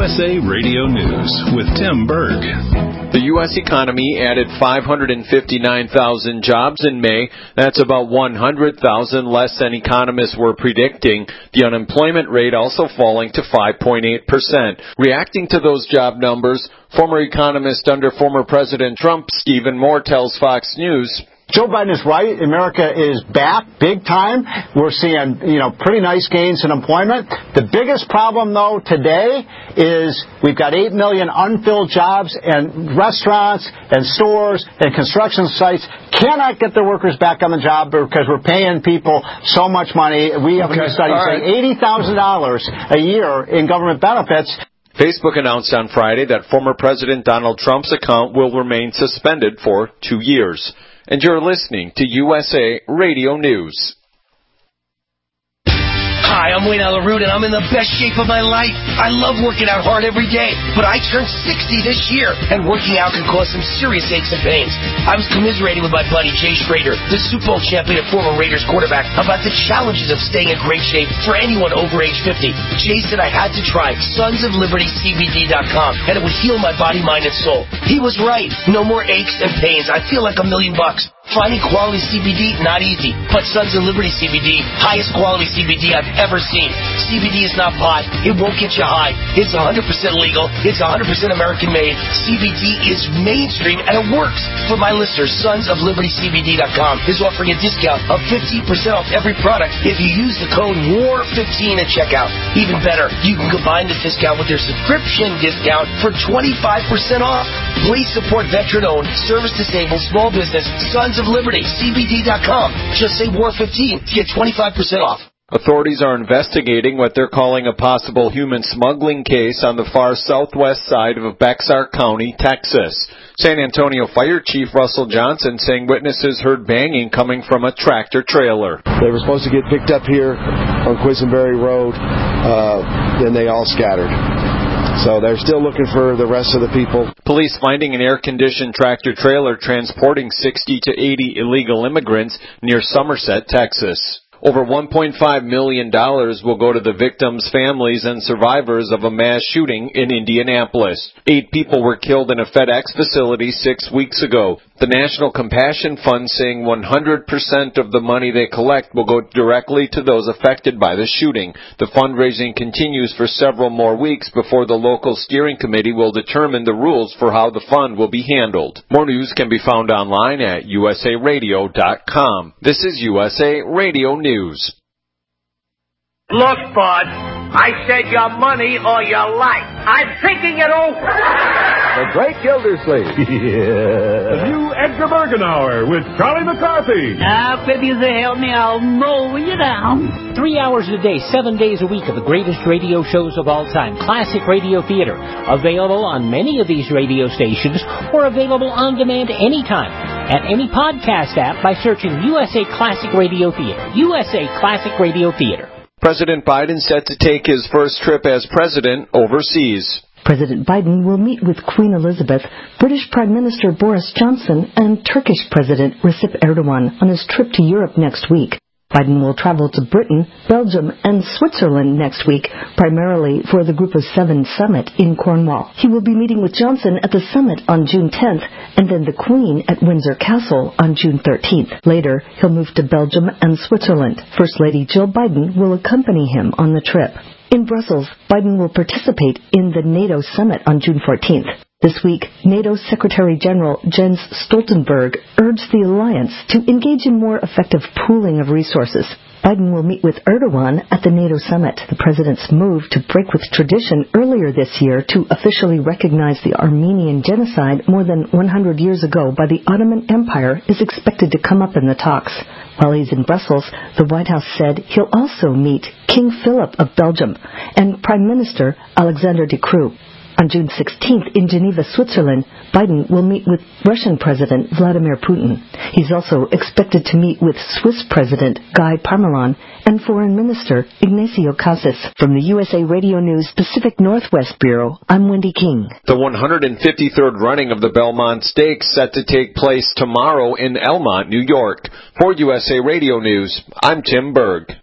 USA Radio News with Tim Berg. The U.S. economy added 559,000 jobs in May. That's about 100,000 less than economists were predicting. The unemployment rate also falling to 5.8%. Reacting to those job numbers, former economist under former President Trump, Stephen Moore, tells Fox News, Joe Biden is right. America is back big time. We're seeing, pretty nice gains in employment. The biggest problem, though, today is we've got 8 million unfilled jobs, and restaurants and stores and construction sites cannot get their workers back on the job because we're paying people so much money. We have a new study saying $80,000 a year in government benefits. Facebook announced on Friday that former President Donald Trump's account will remain suspended for 2 years. And you're listening to USA Radio News. Hi, I'm Wayne Allyn Root, and I'm in the best shape of my life. I love working out hard every day, but I turned 60 this year, and working out can cause some serious aches and pains. I was commiserating with my buddy Jay Schrader, the Super Bowl champion and former Raiders quarterback, about the challenges of staying in great shape for anyone over age 50. Jay said I had to try SonsOfLibertyCBD.com, and it would heal my body, mind, and soul. He was right. No more aches and pains. I feel like $1 million. Finding quality CBD, not easy. But Sons of Liberty CBD, highest quality CBD I've ever seen. CBD is not pot. It won't get you high. It's 100% legal. It's 100% American-made. CBD is mainstream, and it works. For my listeners, SonsOfLibertyCBD.com is offering a discount of 15% off every product if you use the code WAR15 at checkout. Even better, you can combine the discount with their subscription discount for 25% off. Please support veteran-owned, service-disabled, small business, Sons of Liberty, CBD.com. Just say WAR15 to get 25% off. Authorities are investigating what they're calling a possible human smuggling case on the far southwest side of Bexar County, Texas. San Antonio Fire Chief Russell Johnson saying witnesses heard banging coming from a tractor trailer. They were supposed to get picked up here on Quisenberry Road, then they all scattered. So they're still looking for the rest of the people. Police finding an air-conditioned tractor trailer transporting 60 to 80 illegal immigrants near Somerset, Texas. Over $1.5 million will go to the victims' families and survivors of a mass shooting in Indianapolis. 8 people were killed in a FedEx facility 6 weeks ago. The National Compassion Fund saying 100% of the money they collect will go directly to those affected by the shooting. The fundraising continues for several more weeks before the local steering committee will determine the rules for how the fund will be handled. More news can be found online at usaradio.com. This is USA Radio News. Look, bud, I said your money or your life. I'm thinking it over. The Great Gildersleeve. Yeah. The new Edgar Bergen Hour with Charlie McCarthy. Now, if you help me, I'll mow you down. 3 hours a day, 7 days a week of the greatest radio shows of all time. Classic Radio Theater. Available on many of these radio stations or available on demand anytime at any podcast app by searching USA Classic Radio Theater. USA Classic Radio Theater. President Biden set to take his first trip as president overseas. President Biden will meet with Queen Elizabeth, British Prime Minister Boris Johnson, and Turkish President Recep Erdogan on his trip to Europe next week. Biden will travel to Britain, Belgium, and Switzerland next week, primarily for the Group of Seven summit in Cornwall. He will be meeting with Johnson at the summit on June 10th, and then the Queen at Windsor Castle on June 13th. Later, he'll move to Belgium and Switzerland. First Lady Jill Biden will accompany him on the trip. In Brussels, Biden will participate in the NATO summit on June 14th. This week, NATO Secretary General Jens Stoltenberg urged the alliance to engage in more effective pooling of resources. Biden will meet with Erdogan at the NATO summit. The president's move to break with tradition earlier this year to officially recognize the Armenian genocide more than 100 years ago by the Ottoman Empire is expected to come up in the talks. While he's in Brussels, the White House said he'll also meet King Philip of Belgium and Prime Minister Alexander De Croo. On June 16th in Geneva, Switzerland, Biden will meet with Russian President Vladimir Putin. He's also expected to meet with Swiss President Guy Parmelin and Foreign Minister Ignacio Casas. From the USA Radio News Pacific Northwest Bureau, I'm Wendy King. The 153rd running of the Belmont Stakes set to take place tomorrow in Elmont, New York. For USA Radio News, I'm Tim Berg.